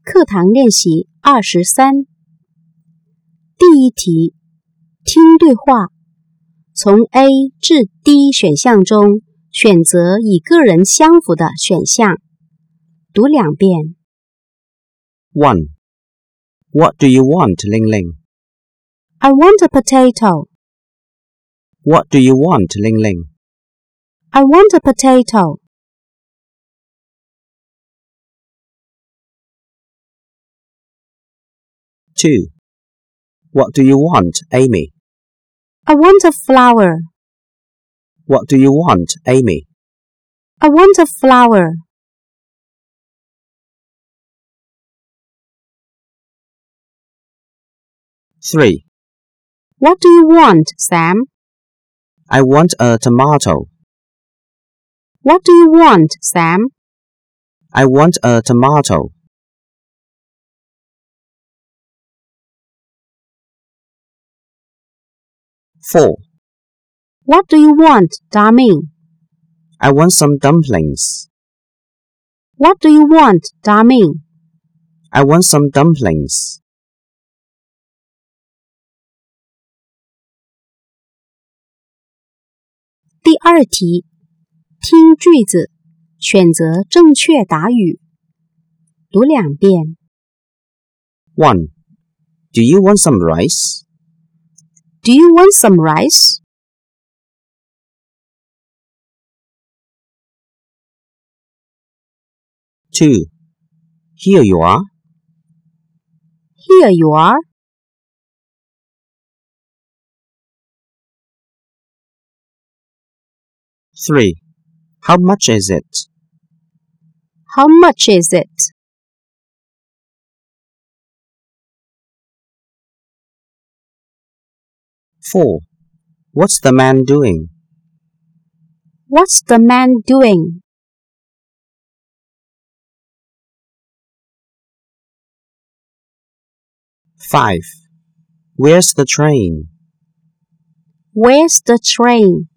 课堂练习23。第一题，听对话，从 A 至 D 选项中选择与个人相符的选项。读2遍。 1. What do you want, Ling Ling? I want a potato. What do you want, Ling Ling? I want a potato. 2. What do you want, Amy? I want a flower. What do you want, Amy? I want a flower. 3. What do you want, Sam? I want a tomato. What do you want, Sam? I want a tomato. 4. What do you want, Darmin? I want some dumplings. What do you want, Darmin? I want some dumplings. 第2题，听句子，选择正确答语。读2遍。 1. Do you want some rice? Do you want some rice? 2. Here you are. Here you are. 3. How much is it? How much is it? 4. What's the man doing? What's the man doing? 5. Where's the train? Where's the train?